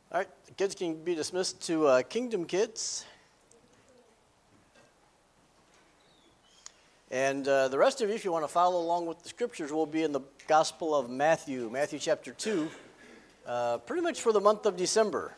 All right, the kids can be dismissed to Kingdom Kids. And the rest of you, if you want to follow along with the scriptures, will be in the Gospel of Matthew, Matthew chapter 2, pretty much for the month of December.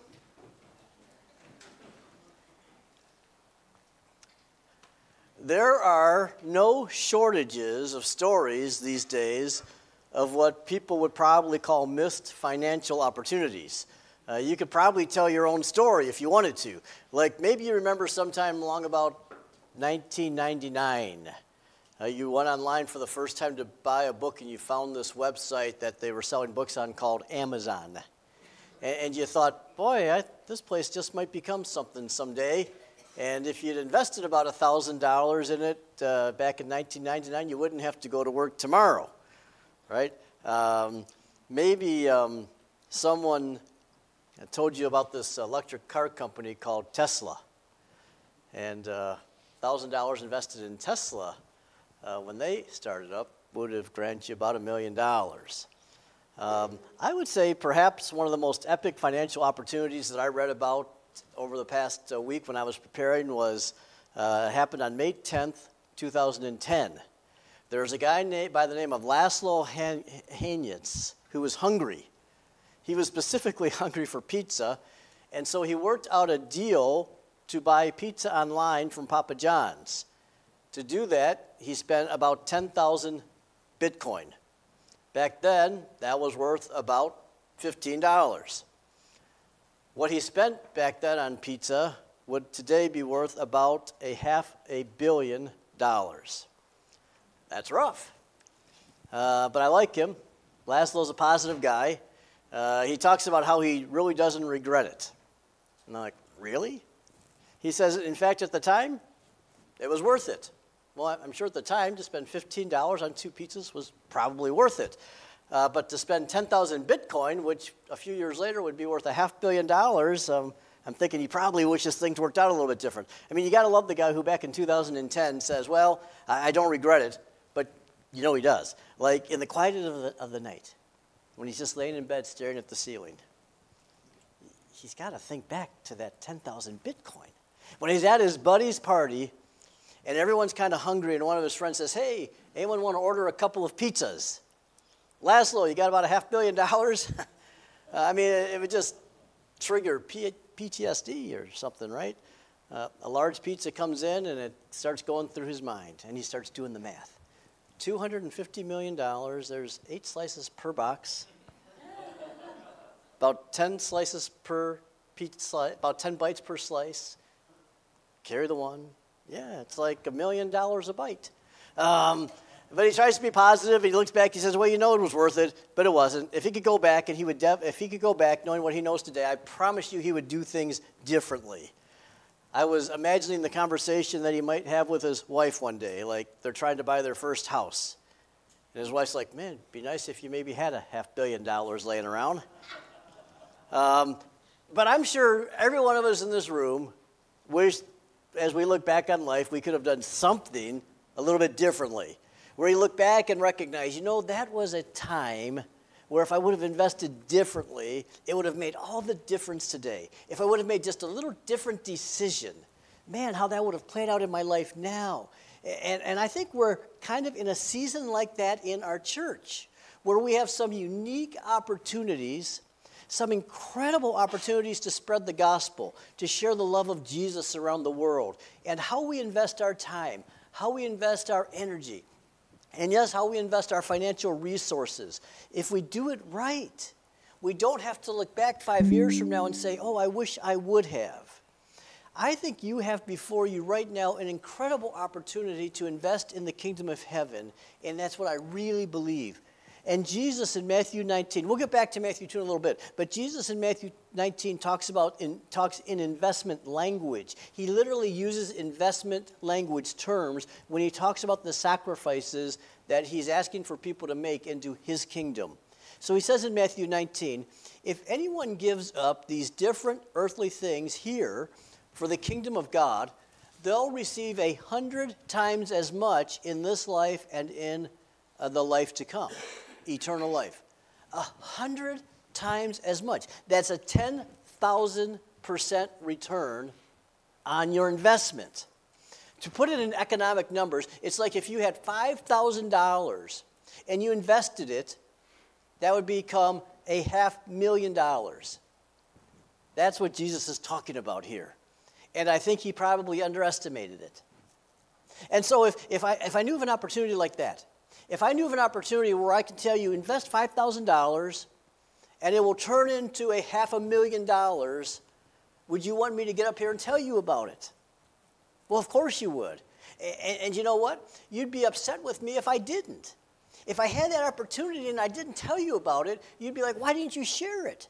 There are no shortages of stories these days of what people would probably call missed financial opportunities. You could probably tell your own story if you wanted to. Like maybe you remember sometime along about 1999. You went online for the first time to buy a book and you found this website that they were selling books on called Amazon. And you thought, boy, this place just might become something someday. And if you'd invested about $1,000 in it back in 1999, you wouldn't have to go to work tomorrow, right? Maybe someone told you about this electric car company called Tesla. And $1,000 invested in Tesla when they started up would have granted you about $1 million. I would say perhaps one of the most epic financial opportunities that I read about over the past week when I was preparing was happened on May 10th, 2010. There was a guy by the name of Laszlo Hanyecz who was hungry. He was specifically hungry for pizza, and so he worked out a deal to buy pizza online from Papa John's. To do that, he spent about 10,000 Bitcoin. Back then, that was worth about $15. What he spent back then on pizza would today be worth about $500 million. That's rough. But I like him. Laszlo's a positive guy. He talks about how he really doesn't regret it. And I'm like, really? He says, in fact, at the time, it was worth it. Well, I'm sure at the time to spend $15 on 2 pizzas was probably worth it. But to spend 10,000 Bitcoin, which a few years later would be worth $500 million, I'm thinking he probably wishes things worked out a little bit different. I mean, you got to love the guy who back in 2010 says, well, I don't regret it, but you know he does. Like in the quiet of the night, when he's just laying in bed staring at the ceiling, he's got to think back to that 10,000 Bitcoin. When he's at his buddy's party, and everyone's kind of hungry, and one of his friends says, hey, anyone want to order a couple of pizzas? Laszlo, you got about $500 million? I mean, it would just trigger PTSD or something, right? A large pizza comes in, and it starts going through his mind, and he starts doing the math. $250 million, there's 8 slices per box, about 10 slices per pizza, about 10 bites per slice. Carry the one. Yeah, it's like $1 million a bite. But he tries to be positive. He looks back. He says, "Well, you know, it was worth it, but it wasn't." If he could go back, and if he could go back, knowing what he knows today, I promise you, he would do things differently. I was imagining the conversation that he might have with his wife one day, like they're trying to buy their first house, and his wife's like, "Man, it'd be nice if you maybe had $500 million laying around." But I'm sure every one of us in this room wished, as we look back on life, we could have done something a little bit differently. Where you look back and recognize, you know, that was a time where if I would have invested differently, it would have made all the difference today. If I would have made just a little different decision, man, how that would have played out in my life now. And I think we're kind of in a season like that in our church, where we have some unique opportunities, some incredible opportunities to spread the gospel, to share the love of Jesus around the world, and how we invest our time, how we invest our energy, and yes, how we invest our financial resources. If we do it right, we don't have to look back 5 years from now and say, oh, I wish I would have. I think you have before you right now an incredible opportunity to invest in the kingdom of heaven, and that's what I really believe. And Jesus in Matthew 19, we'll get back to Matthew 2 in a little bit, but Jesus in Matthew 19 talks in investment language. He literally uses investment language terms when he talks about the sacrifices that he's asking for people to make into his kingdom. So he says in Matthew 19, if anyone gives up these different earthly things here for the kingdom of God, they'll receive 100 times as much in this life and in the life to come. Eternal life. 100 times as much. That's a 1,000% return on your investment. To put it in economic numbers, it's like if you had $5,000 and you invested it, that would become $500,000. That's what Jesus is talking about here. And I think he probably underestimated it. And so if I knew of an opportunity like that, if I knew of an opportunity where I could tell you, invest $5,000 and it will turn into $500,000, would you want me to get up here and tell you about it? Well, of course you would. And you know what? You'd be upset with me if I didn't. If I had that opportunity and I didn't tell you about it, you'd be like, why didn't you share it?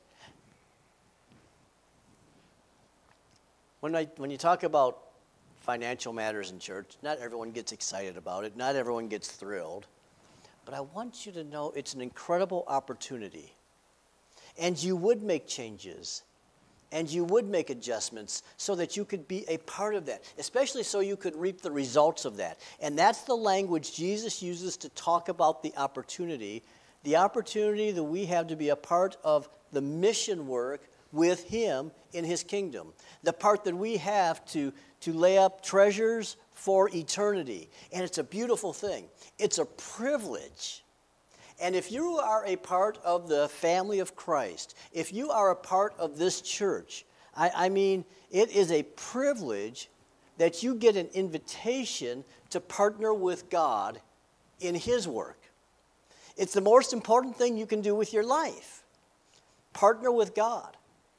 When you talk about financial matters in church, not everyone gets excited about it. Not everyone gets thrilled. But I want you to know it's an incredible opportunity. And you would make changes. And you would make adjustments so that you could be a part of that, especially so you could reap the results of that. And that's the language Jesus uses to talk about the opportunity that we have to be a part of the mission work with him in his kingdom. The part that we have to lay up treasures for eternity. And it's a beautiful thing. It's a privilege. And if you are a part of the family of Christ, if you are a part of this church, I mean, it is a privilege that you get an invitation to partner with God in his work. It's the most important thing you can do with your life. Partner with God.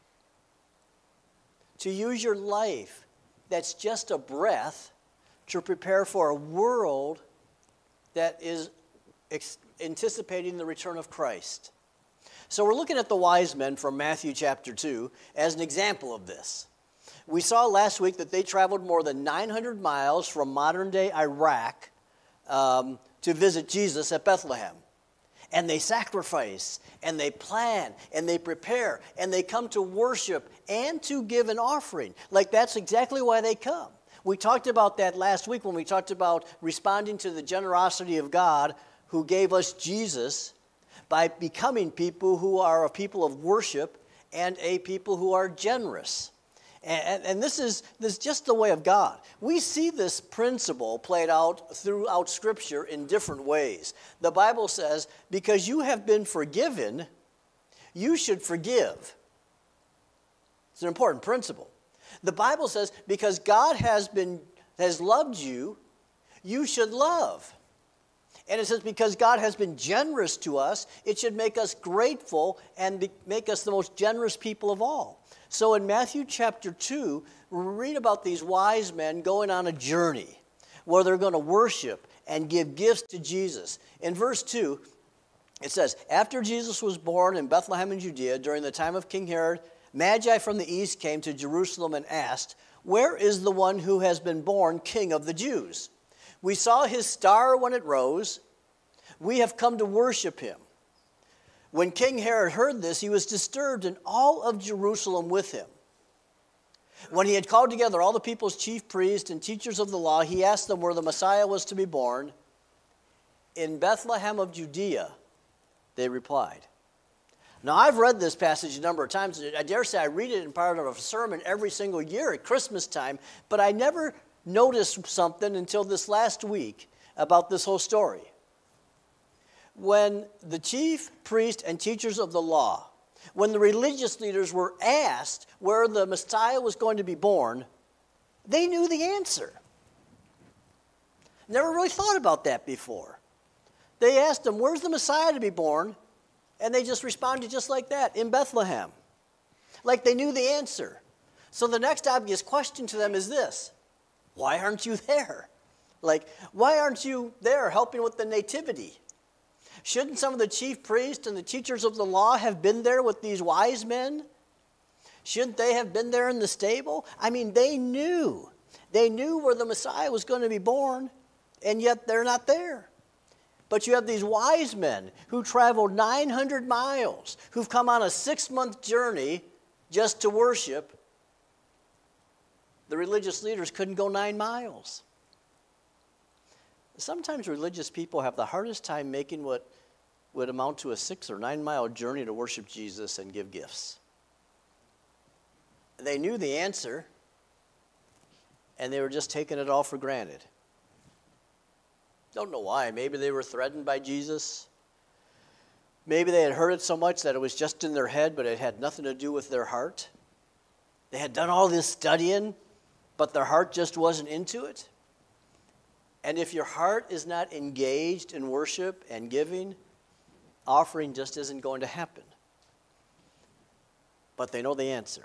To use your life that's just a breath to prepare for a world that is anticipating the return of Christ. So we're looking at the wise men from Matthew chapter 2 as an example of this. We saw last week that they traveled more than 900 miles from modern-day Iraq to visit Jesus at Bethlehem. And they sacrifice, and they plan, and they prepare, and they come to worship and to give an offering. Like, that's exactly why they come. We talked about that last week when we talked about responding to the generosity of God who gave us Jesus by becoming people who are a people of worship and a people who are generous. And this is just the way of God. We see this principle played out throughout Scripture in different ways. The Bible says, because you have been forgiven, you should forgive. It's an important principle. The Bible says, because God has loved you, you should love. And it says, because God has been generous to us, it should make us grateful and make us the most generous people of all. So in Matthew chapter 2, we read about these wise men going on a journey where they're going to worship and give gifts to Jesus. In verse 2, it says, after Jesus was born in Bethlehem in Judea during the time of King Herod, Magi from the east came to Jerusalem and asked, where is the one who has been born King of the Jews? We saw his star when it rose. We have come to worship him. When King Herod heard this, he was disturbed, and all of Jerusalem with him. When he had called together all the people's chief priests and teachers of the law, he asked them where the Messiah was to be born. In Bethlehem of Judea, they replied. Now, I've read this passage a number of times. I dare say I read it in part of a sermon every single year at Christmas time, but I never noticed something until this last week about this whole story. When the chief priests and teachers of the law, when the religious leaders were asked where the Messiah was going to be born, they knew the answer. Never really thought about that before. They asked him, where's the Messiah to be born? And they just responded just like that, in Bethlehem. Like they knew the answer. So the next obvious question to them is this: why aren't you there? Like, why aren't you there helping with the nativity? Shouldn't some of the chief priests and the teachers of the law have been there with these wise men? Shouldn't they have been there in the stable? I mean, they knew. They knew where the Messiah was going to be born, and yet they're not there. But you have these wise men who traveled 900 miles, who've come on a 6-month journey just to worship. The religious leaders couldn't go 9 miles. Sometimes religious people have the hardest time making what would amount to a 6 or 9 mile journey to worship Jesus and give gifts. They knew the answer, and they were just taking it all for granted. Don't know why. Maybe they were threatened by Jesus. Maybe they had heard it so much that it was just in their head, but it had nothing to do with their heart. They had done all this studying, but their heart just wasn't into it. And if your heart is not engaged in worship and giving, offering just isn't going to happen. But they know the answer.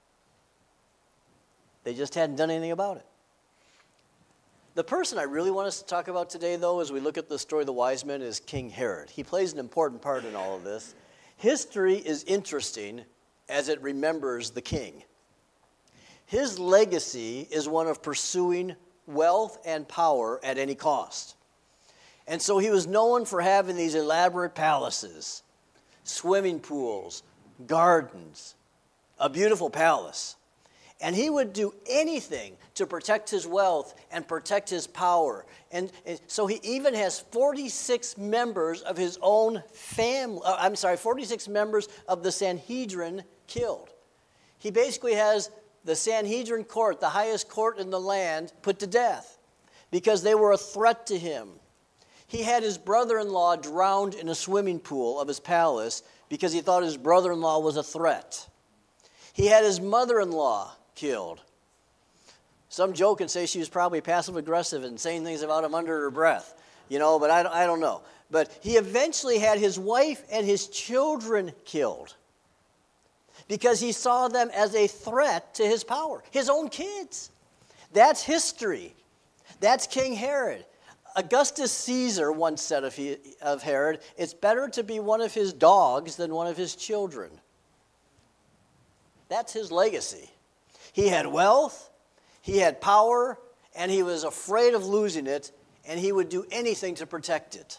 They just hadn't done anything about it. The person I really want us to talk about today, though, as we look at the story of the wise men, is King Herod. He plays an important part in all of this. History is interesting as it remembers the king. His legacy is one of pursuing wealth and power at any cost. And so he was known for having these elaborate palaces, swimming pools, gardens, a beautiful palace. And he would do anything to protect his wealth and protect his power. And so he even has 46 members of his own family, 46 members of the Sanhedrin killed. He basically has the Sanhedrin court, the highest court in the land, put to death because they were a threat to him. He had his brother-in-law drowned in a swimming pool of his palace because he thought his brother-in-law was a threat. He had his mother-in-law killed. Some joke and say she was probably passive-aggressive and saying things about him under her breath, but I don't know. But he eventually had his wife and his children killed because he saw them as a threat to his power, his own kids. That's history. That's King Herod. Augustus Caesar once said of Herod, it's better to be one of his dogs than one of his children. That's his legacy. He had wealth, he had power, and he was afraid of losing it, and he would do anything to protect it.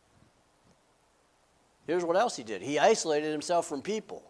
Here's what else he did. He isolated himself from people.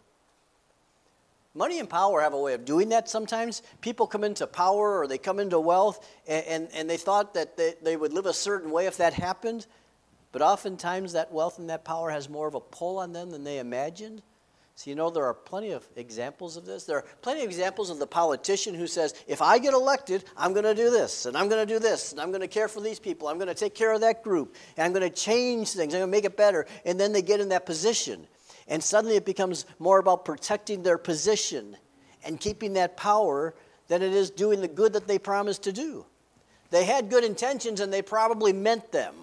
Money and power have a way of doing that sometimes. People come into power or they come into wealth, and they thought that they would live a certain way if that happened, but oftentimes that wealth and that power has more of a pull on them than they imagined. So there are plenty of examples of this. There are plenty of examples of the politician who says, if I get elected, I'm going to do this, and I'm going to do this, and I'm going to care for these people, I'm going to take care of that group, and I'm going to change things, I'm going to make it better. And then they get in that position. And suddenly it becomes more about protecting their position and keeping that power than it is doing the good that they promised to do. They had good intentions, and they probably meant them.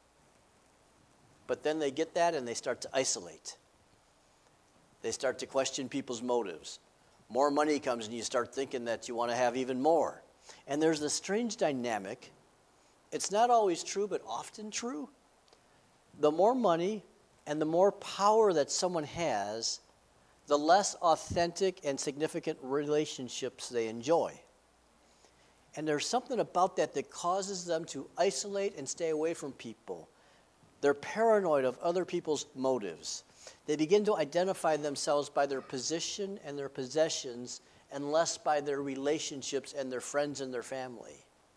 But then they get that, and they start to isolate. They start to question people's motives. More money comes and you start thinking that you want to have even more. And there's this strange dynamic. It's not always true, but often true. The more money and the more power that someone has, the less authentic and significant relationships they enjoy. And there's something about that that causes them to isolate and stay away from people. They're paranoid of other people's motives. They begin to identify themselves by their position and their possessions and less by their relationships and their friends and their family.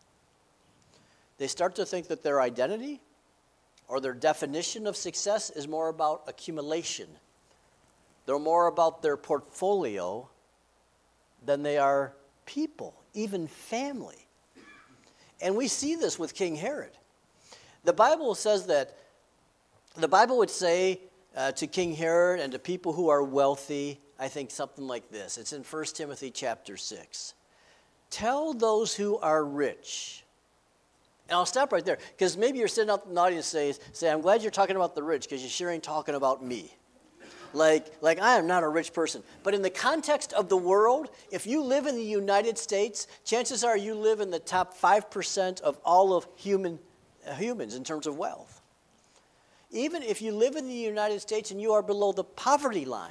They start to think that their identity or their definition of success is more about accumulation. They're more about their portfolio than they are people, even family. And we see this with King Herod. The Bible says that, the Bible would say to King Herod and to people who are wealthy, I think something like this. It's in 1 Timothy chapter 6. Tell those who are rich. And I'll stop right there, because maybe you're sitting up in the audience and say, I'm glad you're talking about the rich, because you sure ain't talking about me. Like I am not a rich person. But in the context of the world, if you live in the United States, chances are you live in the top 5% of all of humans in terms of wealth. Even if you live in the United States and you are below the poverty line,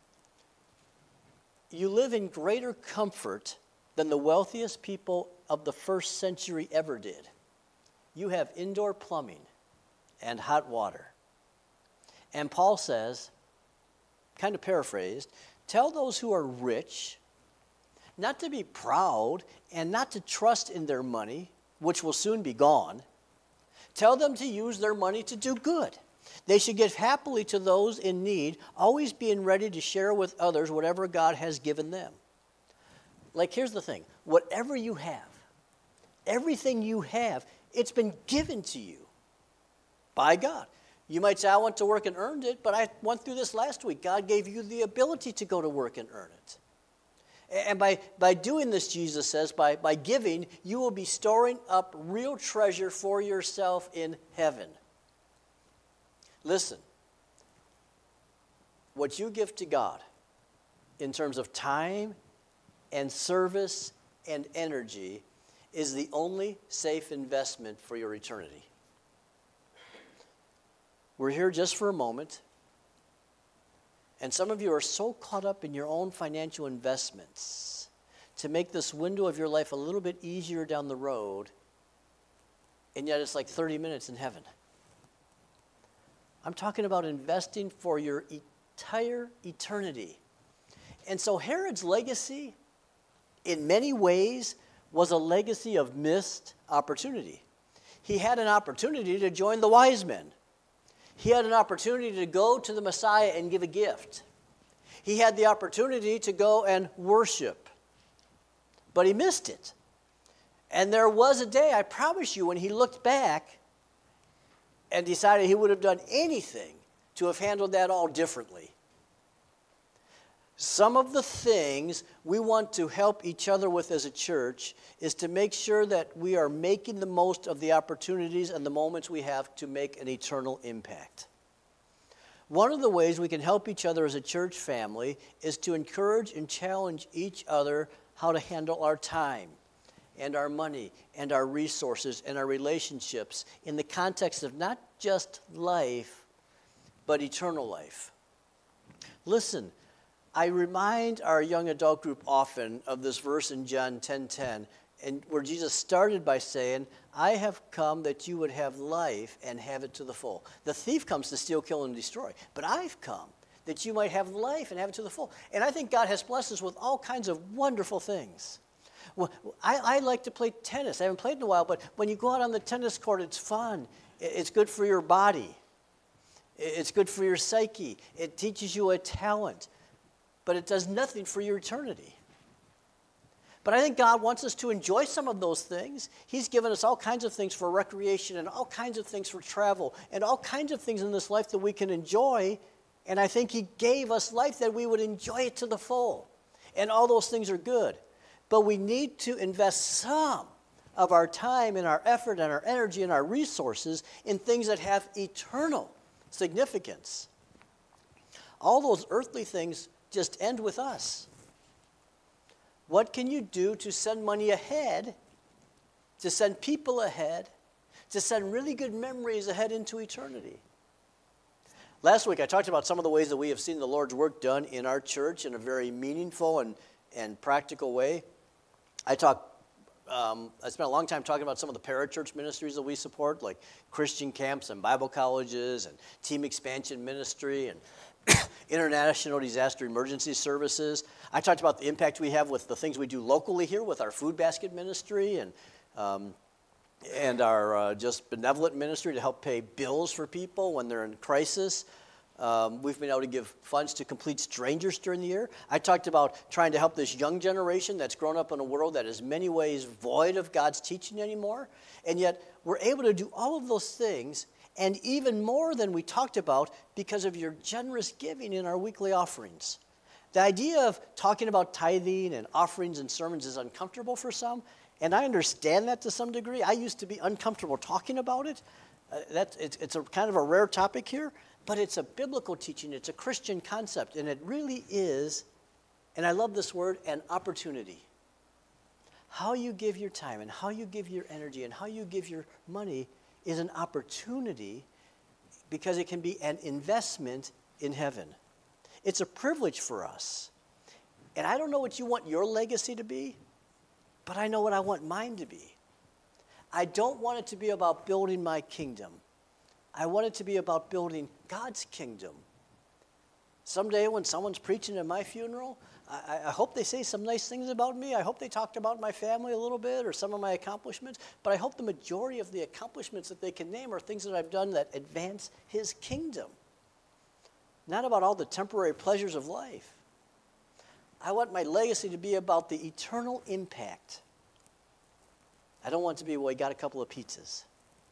you live in greater comfort than the wealthiest people of the first century ever did. You have indoor plumbing and hot water. And Paul says, kind of paraphrased, tell those who are rich not to be proud and not to trust in their money, which will soon be gone. Tell them to use their money to do good. They should give happily to those in need, always being ready to share with others whatever God has given them. Like, here's the thing. Whatever you have, everything you have, it's been given to you by God. You might say, I went to work and earned it, but I went through this last week. God gave you the ability to go to work and earn it. And by doing this, Jesus says, by giving, you will be storing up real treasure for yourself in heaven. Listen, what you give to God in terms of time and service and energy is the only safe investment for your eternity. We're here just for a moment. And some of you are so caught up in your own financial investments to make this window of your life a little bit easier down the road, and yet it's like 30 minutes in heaven. I'm talking about investing for your entire eternity. And so Herod's legacy, in many ways, was a legacy of missed opportunity. He had an opportunity to join the wise men. He had an opportunity to go to the Messiah and give a gift. He had the opportunity to go and worship. But he missed it. And there was a day, I promise you, when he looked back and decided he would have done anything to have handled that all differently. Some of the things we want to help each other with as a church is to make sure that we are making the most of the opportunities and the moments we have to make an eternal impact. One of the ways we can help each other as a church family is to encourage and challenge each other how to handle our time and our money and our resources and our relationships in the context of not just life, but eternal life. Listen, I remind our young adult group often of this verse in John 10:10, and where Jesus started by saying, I have come that you would have life and have it to the full. The thief comes to steal, kill, and destroy, but I've come that you might have life and have it to the full. And I think God has blessed us with all kinds of wonderful things. Well, I like to play tennis. I haven't played in a while, but when you go out on the tennis court, it's fun. It's good for your body. It's good for your psyche. It teaches you a talent. But it does nothing for your eternity. But I think God wants us to enjoy some of those things. He's given us all kinds of things for recreation and all kinds of things for travel and all kinds of things in this life that we can enjoy. And I think He gave us life that we would enjoy it to the full. And all those things are good. But we need to invest some of our time and our effort and our energy and our resources in things that have eternal significance. All those earthly things just end with us. What can you do to send money ahead, to send people ahead, to send really good memories ahead into eternity? Last week I talked about some of the ways that we have seen the Lord's work done in our church in a very meaningful and practical way. I spent a long time talking about some of the parachurch ministries that we support, like Christian camps and Bible colleges and team expansion ministry and international disaster emergency services. I talked about the impact we have with the things we do locally here with our food basket ministry and our just benevolent ministry to help pay bills for people when they're in crisis. We've been able to give funds to complete strangers during the year. I talked about trying to help this young generation that's grown up in a world that is in many ways void of God's teaching anymore. And yet we're able to do all of those things and even more than we talked about because of your generous giving in our weekly offerings. The idea of talking about tithing and offerings and sermons is uncomfortable for some, and I understand that to some degree. I used to be uncomfortable talking about it. It's a kind of a rare topic here, but it's a biblical teaching. It's a Christian concept, and it really is, and I love this word, an opportunity. How you give your time and how you give your energy and how you give your money is an opportunity because it can be an investment in heaven. It's a privilege for us. And I don't know what you want your legacy to be, but I know what I want mine to be. I don't want it to be about building my kingdom. I want it to be about building God's kingdom. Someday when someone's preaching at my funeral, I hope they say some nice things about me. I hope they talked about my family a little bit or some of my accomplishments. But I hope the majority of the accomplishments that they can name are things that I've done that advance His kingdom. Not about all the temporary pleasures of life. I want my legacy to be about the eternal impact. I don't want it to be, well, he got a couple of pizzas.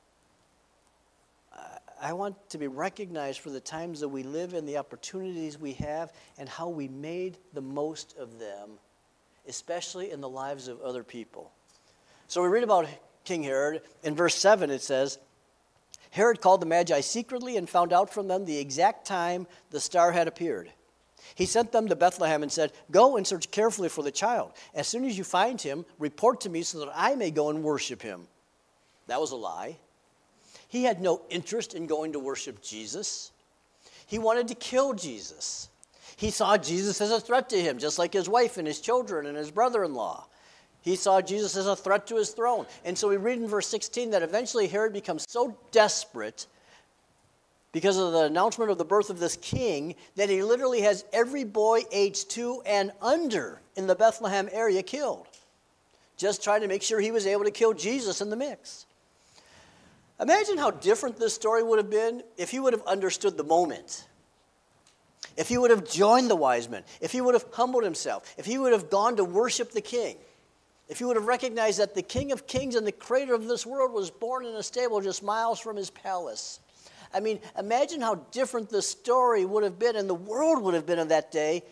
I want to be recognized for the times that we live and the opportunities we have and how we made the most of them, especially in the lives of other people. So we read about King Herod. In verse 7 it says, Herod called the Magi secretly and found out from them the exact time the star had appeared. He sent them to Bethlehem and said, "Go and search carefully for the child. As soon as you find him, report to me so that I may go and worship him." That was a lie. He had no interest in going to worship Jesus. He wanted to kill Jesus. He saw Jesus as a threat to him, just like his wife and his children and his brother-in-law. He saw Jesus as a threat to his throne. And so we read in verse 16 that eventually Herod becomes so desperate because of the announcement of the birth of this king that he literally has every boy aged 2 and under in the Bethlehem area killed, just trying to make sure he was able to kill Jesus in the mix. Imagine how different this story would have been if he would have understood the moment. If he would have joined the wise men. If he would have humbled himself. If he would have gone to worship the king. If he would have recognized that the King of Kings and the creator of this world was born in a stable just miles from his palace. I mean, imagine how different the story would have been and the world would have been of that day.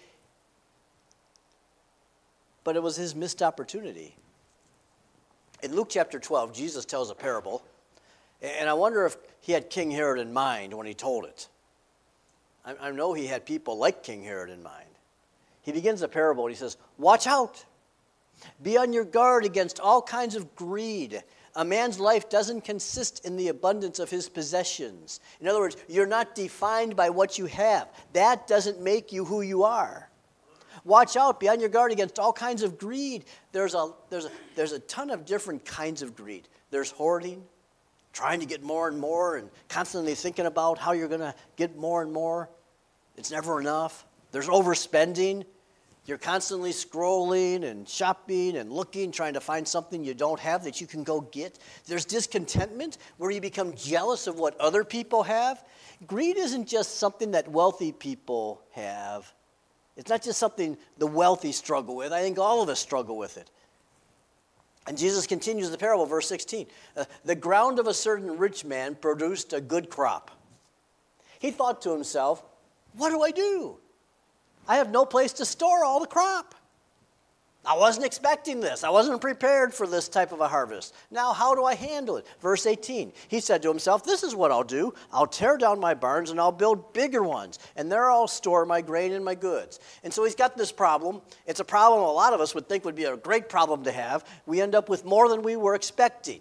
But it was his missed opportunity. In Luke chapter 12, Jesus tells a parable. And I wonder if he had King Herod in mind when he told it. I know he had people like King Herod in mind. He begins the parable and he says, "Watch out. Be on your guard against all kinds of greed. A man's life doesn't consist in the abundance of his possessions." In other words, you're not defined by what you have. That doesn't make you who you are. Watch out. Be on your guard against all kinds of greed. There's a ton of different kinds of greed. There's hoarding, trying to get more and more and constantly thinking about how you're going to get more and more. It's never enough. There's overspending. You're constantly scrolling and shopping and looking, trying to find something you don't have that you can go get. There's discontentment where you become jealous of what other people have. Greed isn't just something that wealthy people have. It's not just something the wealthy struggle with. I think all of us struggle with it. And Jesus continues the parable, verse 16. The ground of a certain rich man produced a good crop. He thought to himself, "What do I do? I have no place to store all the crop. I wasn't expecting this. I wasn't prepared for this type of a harvest. Now, how do I handle it?" Verse 18, he said to himself, "This is what I'll do. I'll tear down my barns and I'll build bigger ones, and there I'll store my grain and my goods." And so he's got this problem. It's a problem a lot of us would think would be a great problem to have. We end up with more than we were expecting.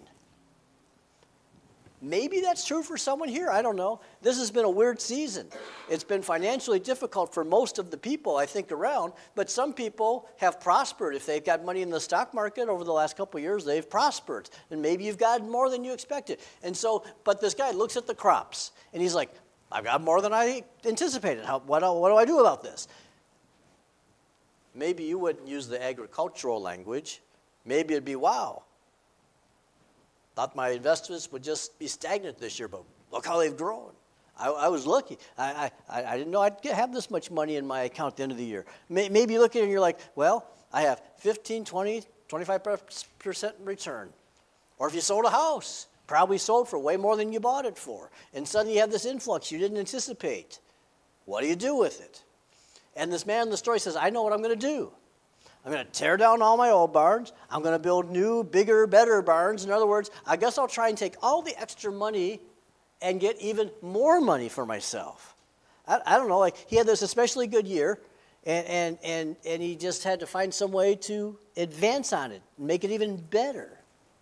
Maybe that's true for someone here. I don't know. This has been a weird season. It's been financially difficult for most of the people, I think, around. But some people have prospered. If they've got money in the stock market over the last couple of years, they've prospered. And maybe you've gotten more than you expected. And so, but this guy looks at the crops, and he's like, "I've got more than I anticipated. What do I do about this?" Maybe you wouldn't use the agricultural language. Maybe it'd be, "Wow. Thought my investments would just be stagnant this year, but look how they've grown. I was lucky. I didn't know I'd have this much money in my account at the end of the year." Maybe you look at it and you're like, "Well, I have 15, 20, 25% return." Or if you sold a house, probably sold for way more than you bought it for. And suddenly you have this influx you didn't anticipate. What do you do with it? And this man in the story says, "I know what I'm going to do. I'm going to tear down all my old barns. I'm going to build new, bigger, better barns." In other words, I guess I'll try and take all the extra money and get even more money for myself. I don't know. Like, he had this especially good year, and he just had to find some way to advance on it and make it even better.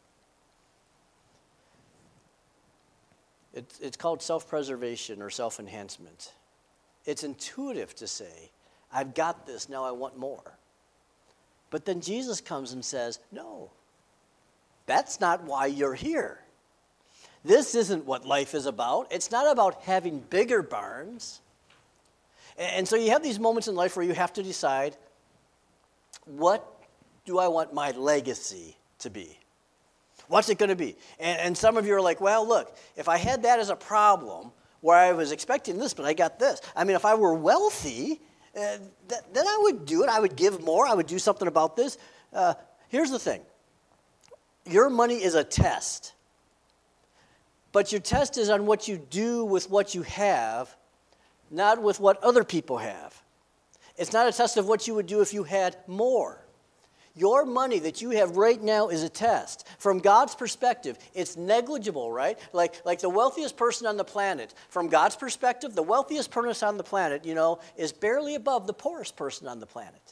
It's called self-preservation or self-enhancement. It's intuitive to say, "I've got this, now I want more." But then Jesus comes and says, "No, that's not why you're here. This isn't what life is about. It's not about having bigger barns." And so you have these moments in life where you have to decide, what do I want my legacy to be? What's it going to be? And some of you are like, "Well, look, if I had that as a problem where I was expecting this, but I got this. I mean, if I were wealthy, then I would do it. I would give more. I would do something about this. Here's the thing. Your money is a test. But your test is on what you do with what you have, not with what other people have. It's not a test of what you would do if you had more. Your money that you have right now is a test. From God's perspective, it's negligible, right? Like the wealthiest person on the planet. From God's perspective, the wealthiest person on the planet, is barely above the poorest person on the planet.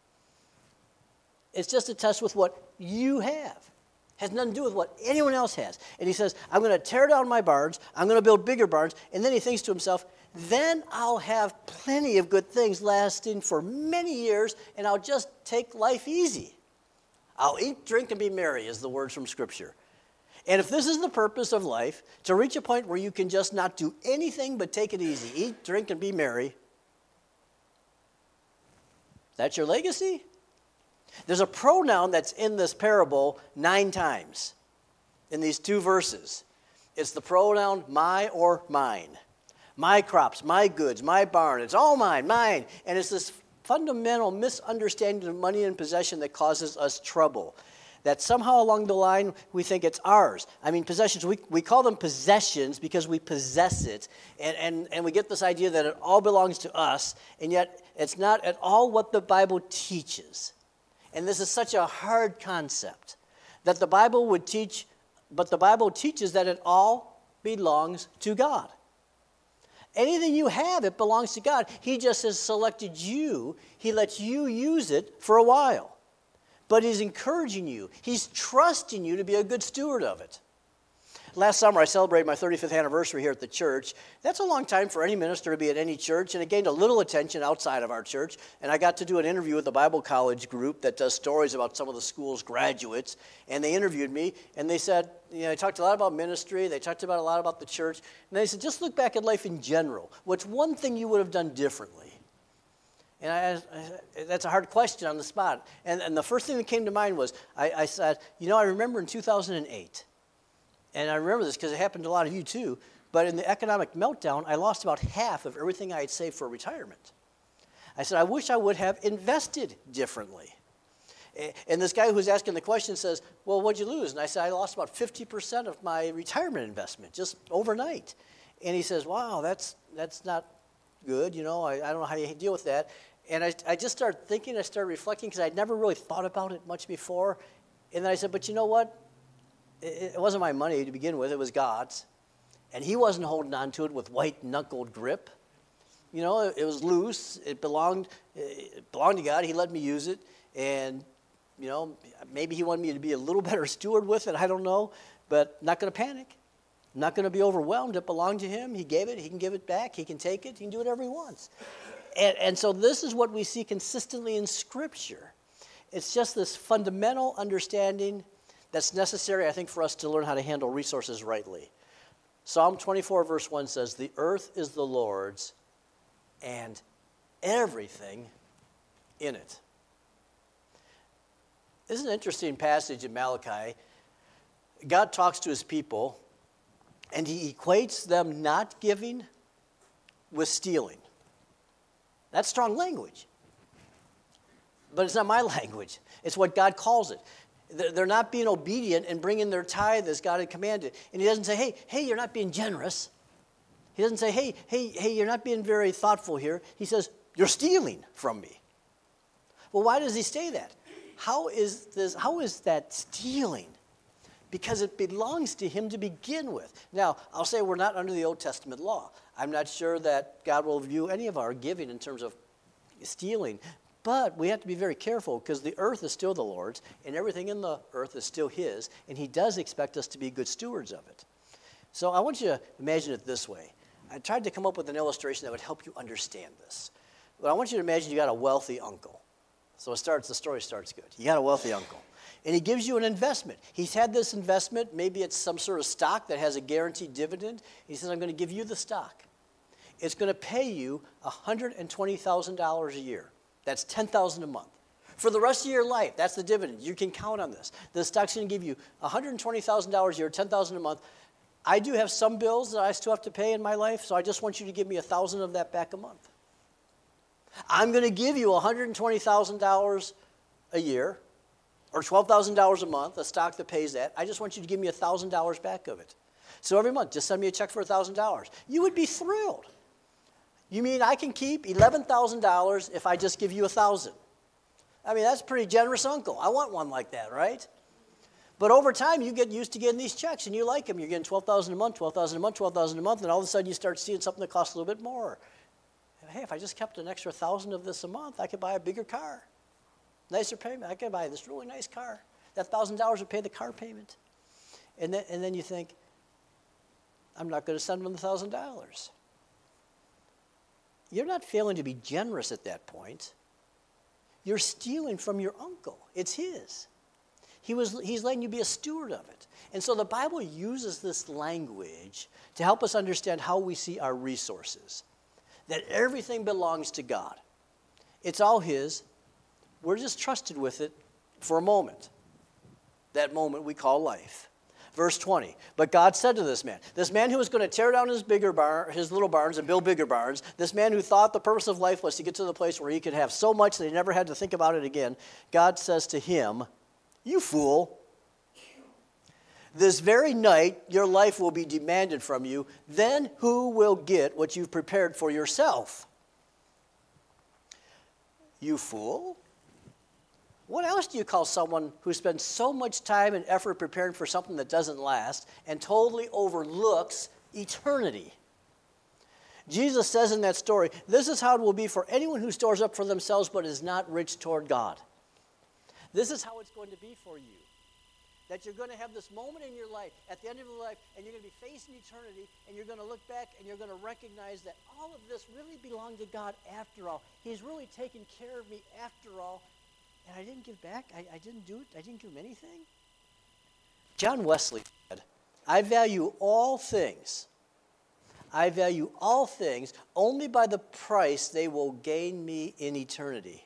It's just a test with what you have. Has nothing to do with what anyone else has. And he says, I'm going to tear down my barns. I'm going to build bigger barns. And then he thinks to himself, then I'll have plenty of good things lasting for many years, and I'll just take life easy. I'll eat, drink, and be merry is the words from Scripture. And if this is the purpose of life, to reach a point where you can just not do anything but take it easy, eat, drink, and be merry, that's your legacy? There's a pronoun that's in this parable 9 times in these 2 verses. It's the pronoun my or mine. My crops, my goods, my barn. It's all mine, mine. And it's this fundamental misunderstanding of money and possession that causes us trouble. That somehow along the line we think it's ours. I mean, possessions, we call them possessions because we possess it. And we get this idea that it all belongs to us. And yet it's not at all what the Bible teaches. And this is such a hard concept that the Bible would teach, but the Bible teaches that it all belongs to God. Anything you have, it belongs to God. He just has selected you. He lets you use it for a while. But he's encouraging you. He's trusting you to be a good steward of it. Last summer, I celebrated my 35th anniversary here at the church. That's a long time for any minister to be at any church, and it gained a little attention outside of our church. And I got to do an interview with the Bible college group that does stories about some of the school's graduates. And they interviewed me, and they said, they talked a lot about ministry. They talked about a lot about the church. And they said, just look back at life in general. What's one thing you would have done differently? And that's a hard question on the spot. And the first thing that came to mind was, I said, I remember in 2008, and I remember this because it happened to a lot of you too, but in the economic meltdown, I lost about half of everything I had saved for retirement. I said, I wish I would have invested differently. And this guy who was asking the question says, well, what'd you lose? And I said, I lost about 50% of my retirement investment just overnight. And he says, wow, that's not good. I don't know how you deal with that. And I just started thinking, I started reflecting because I'd never really thought about it much before. And then I said, but you know what? It wasn't my money to begin with. It was God's. And he wasn't holding on to it with white-knuckled grip. It was loose. It belonged to God. He let me use it. And, maybe he wanted me to be a little better steward with it. I don't know. But I'm not going to panic. I'm not going to be overwhelmed. It belonged to him. He gave it. He can give it back. He can take it. He can do whatever he wants. And so this is what we see consistently in Scripture. It's just this fundamental understanding that's necessary, I think, for us to learn how to handle resources rightly. Psalm 24, verse 1 says, the earth is the Lord's and everything in it. This is an interesting passage in Malachi. God talks to his people, and he equates them not giving with stealing. That's strong language. But it's not my language. It's what God calls it. They're not being obedient and bringing their tithe as God had commanded. And he doesn't say, hey, you're not being generous. He doesn't say, hey, you're not being very thoughtful here. He says, you're stealing from me. Well, why does he say that? How is that stealing? Because it belongs to him to begin with. Now, I'll say we're not under the Old Testament law. I'm not sure that God will view any of our giving in terms of stealing. But we have to be very careful because the earth is still the Lord's and everything in the earth is still his, and he does expect us to be good stewards of it. So I want you to imagine it this way. I tried to come up with an illustration that would help you understand this. But I want you to imagine you got a wealthy uncle. So the story starts good. You got a wealthy uncle. And he gives you an investment. He's had this investment. Maybe it's some sort of stock that has a guaranteed dividend. He says, I'm going to give you the stock. It's going to pay you $120,000 a year. That's $10,000 a month. For the rest of your life, that's the dividend. You can count on this. The stock's going to give you $120,000 a year, $10,000 a month. I do have some bills that I still have to pay in my life, so I just want you to give me $1,000 of that back a month. I'm going to give you $120,000 a year or $12,000 a month, a stock that pays that. I just want you to give me $1,000 back of it. So every month, just send me a check for $1,000. You would be thrilled. You mean I can keep $11,000 if I just give you $1,000? I mean, that's a pretty generous uncle. I want one like that, right? But over time, you get used to getting these checks, and you like them. You're getting $12,000 a month, $12,000 a month, $12,000 a month, and all of a sudden you start seeing something that costs a little bit more. Hey, if I just kept an extra $1,000 of this a month, I could buy a bigger car. Nicer payment. I could buy this really nice car. That $1,000 would pay the car payment. And then you think, I'm not going to send them the $1,000. You're not failing to be generous at that point. You're stealing from your uncle. It's his. He's letting you be a steward of it. And so the Bible uses this language to help us understand how we see our resources. That everything belongs to God. It's all his. We're just trusted with it for a moment. That moment we call life. Verse 20, but God said to this man who was going to tear down his little barns and build bigger barns, this man who thought the purpose of life was to get to the place where he could have so much that he never had to think about it again, God says to him, you fool, this very night your life will be demanded from you. Then who will get what you've prepared for yourself? You fool. What else do you call someone who spends so much time and effort preparing for something that doesn't last and totally overlooks eternity? Jesus says in that story, this is how it will be for anyone who stores up for themselves but is not rich toward God. This is how it's going to be for you. That you're going to have this moment in your life, at the end of your life, and you're going to be facing eternity, and you're going to look back and you're going to recognize that all of this really belonged to God after all. He's really taken care of me after all. And I didn't give back. I didn't do it. I didn't give him anything. John Wesley said, I value all things. I value all things only by the price they will gain me in eternity.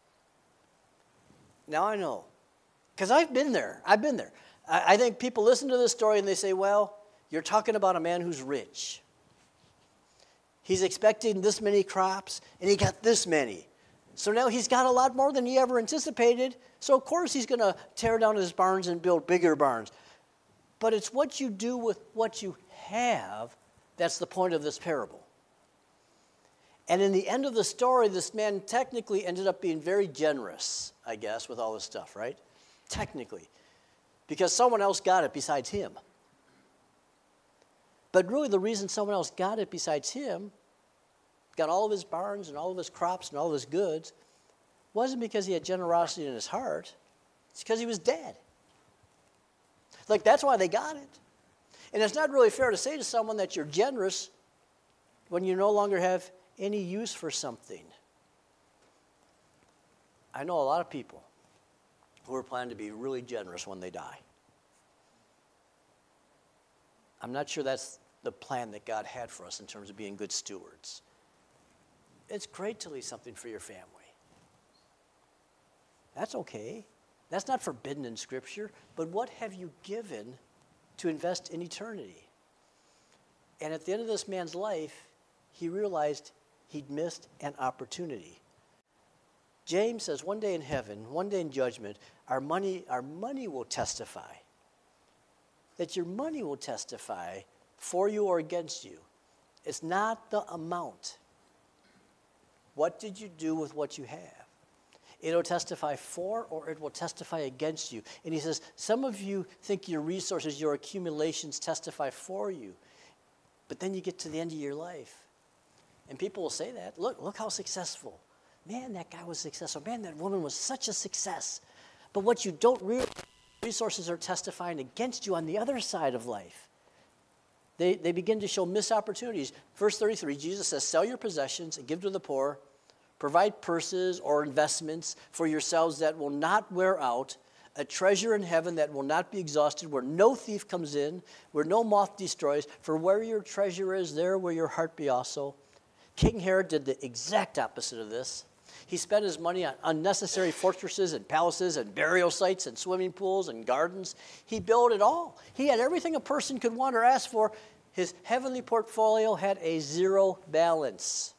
Now I know. Because I've been there. I think people listen to this story and they say, well, you're talking about a man who's rich. He's expecting this many crops, and he got this many. So now he's got a lot more than he ever anticipated. So of course he's going to tear down his barns and build bigger barns. But it's what you do with what you have that's the point of this parable. And in the end of the story, this man technically ended up being very generous, I guess, with all this stuff, right? Technically. Because someone else got it besides him. But really the reason someone else got it besides him, got all of his barns and all of his crops and all of his goods, wasn't because he had generosity in his heart. It's because he was dead. Like, that's why they got it. And it's not really fair to say to someone that you're generous when you no longer have any use for something. I know a lot of people who are planning to be really generous when they die. I'm not sure that's the plan that God had for us in terms of being good stewards. It's great to leave something for your family. That's okay. That's not forbidden in Scripture. But what have you given to invest in eternity? And at the end of this man's life, he realized he'd missed an opportunity. James says one day in heaven, one day in judgment, our money will testify. That your money will testify for you or against you. It's not the amount. What did you do with what you have? It'll testify for or it will testify against you. And he says, some of you think your resources, your accumulations testify for you. But then you get to the end of your life. And people will say that. Look how successful. Man, that guy was successful. Man, that woman was such a success. But what you don't realize, resources are testifying against you on the other side of life. They begin to show missed opportunities. Verse 33, Jesus says, sell your possessions and give to the poor. Provide purses or investments for yourselves that will not wear out, a treasure in heaven that will not be exhausted, where no thief comes in, where no moth destroys. For where your treasure is, there will your heart be also. King Herod did the exact opposite of this. He spent his money on unnecessary fortresses and palaces and burial sites and swimming pools and gardens. He built it all. He had everything a person could want or ask for. His heavenly portfolio had a zero balance.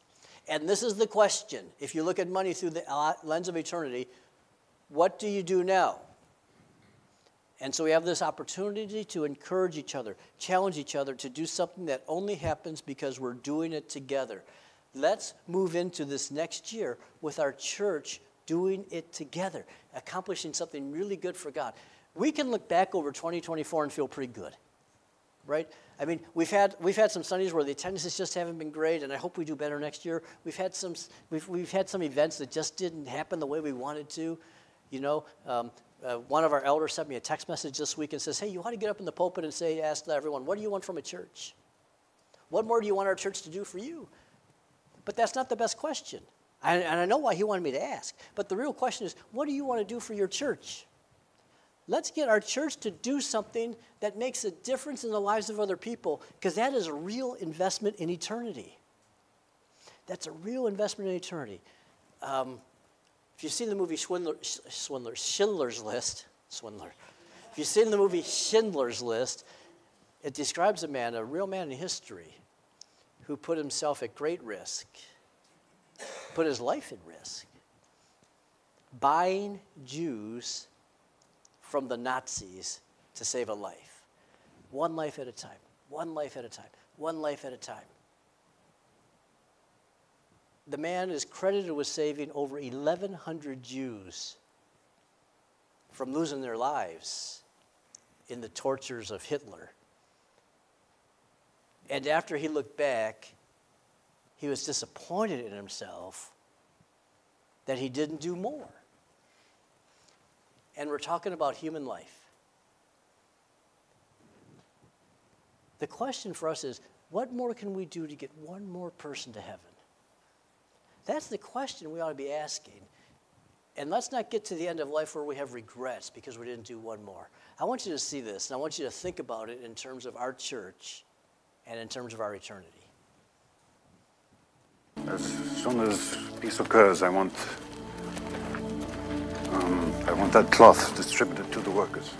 And this is the question. If you look at money through the lens of eternity, what do you do now? And so we have this opportunity to encourage each other, challenge each other to do something that only happens because we're doing it together. Let's move into this next year with our church doing it together, accomplishing something really good for God. We can look back over 2024 and feel pretty good, right? I mean, we've had some Sundays where the attendances just haven't been great, and I hope we do better next year. We've had some events that just didn't happen the way we wanted to. You know, one of our elders sent me a text message this week and says, "Hey, you ought to get up in the pulpit and ask everyone, what do you want from a church? What more do you want our church to do for you?" But that's not the best question. And I know why he wanted me to ask. But the real question is, what do you want to do for your church? Let's get our church to do something that makes a difference in the lives of other people, because that is a real investment in eternity. That's a real investment in eternity. If you've seen the movie Schindler's List, if you've seen the movie Schindler's List, it describes a man, a real man in history, who put himself at great risk, put his life at risk, buying Jews from the Nazis to save a life. One life at a time, one life at a time, one life at a time. The man is credited with saving over 1,100 Jews from losing their lives in the tortures of Hitler. And after he looked back, he was disappointed in himself that he didn't do more. And we're talking about human life. The question for us is, what more can we do to get one more person to heaven? That's the question we ought to be asking. And let's not get to the end of life where we have regrets because we didn't do one more. I want you to see this, and I want you to think about it in terms of our church and in terms of our eternity. As soon as peace occurs, I want that cloth distributed to the workers.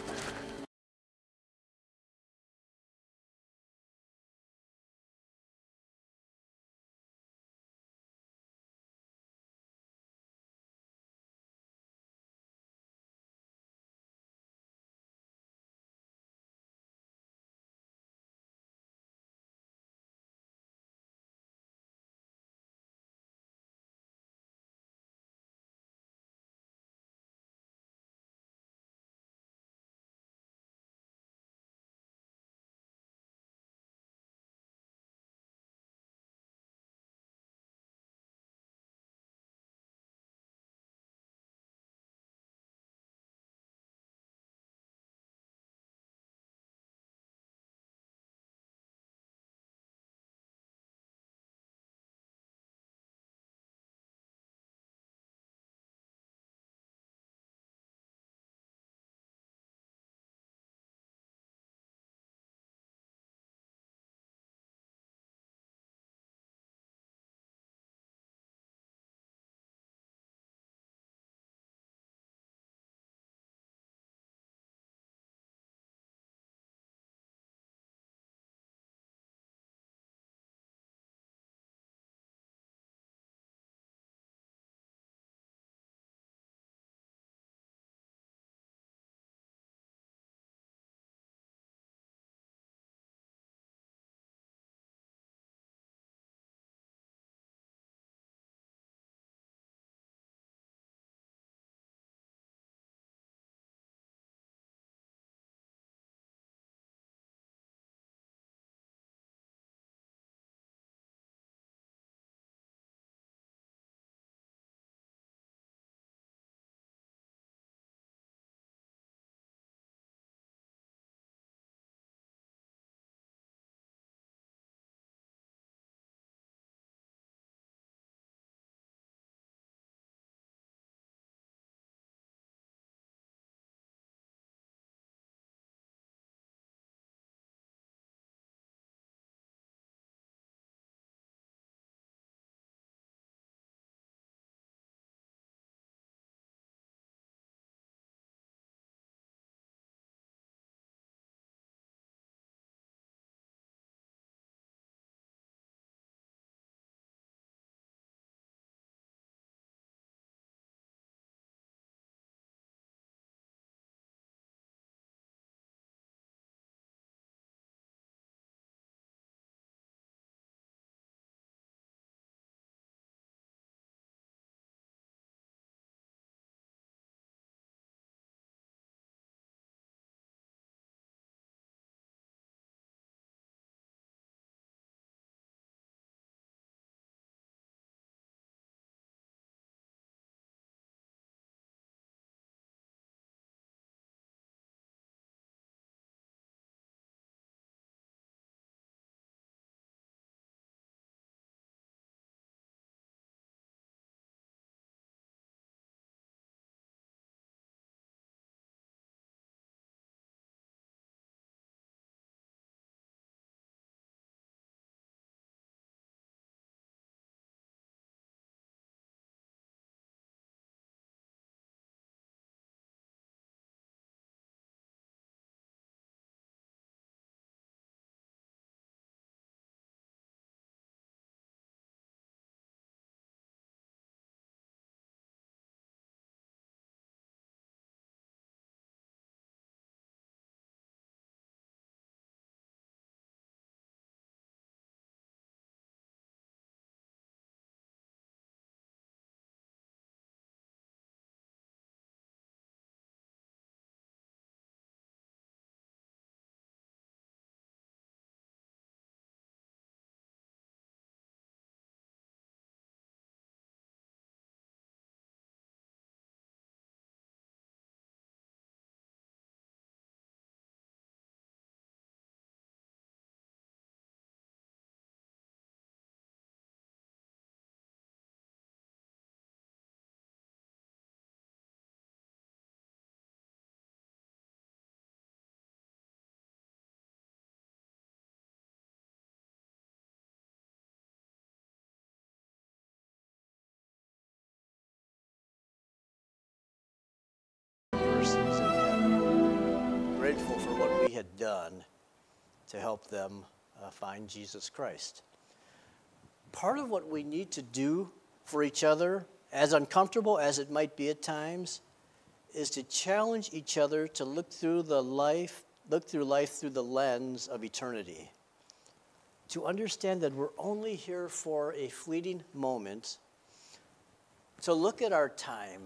grateful for what we had done to help them find Jesus Christ. Part of what we need to do for each other, as uncomfortable as it might be at times, is to challenge each other to look through life through the lens of eternity. To understand that we're only here for a fleeting moment, to look at our time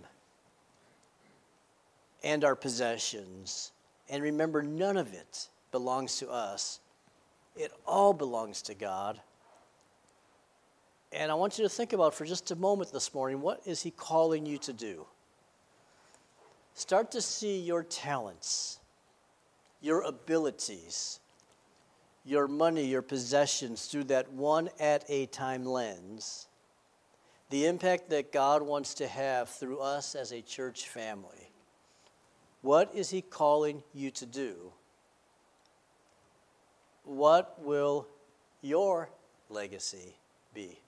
and our possessions and remember none of it belongs to us. It all belongs to God. And I want you to think about for just a moment this morning, what is he calling you to do? Start to see your talents, your abilities, your money, your possessions through that one-at-a-time lens. The impact that God wants to have through us as a church family. What is he calling you to do? What will your legacy be?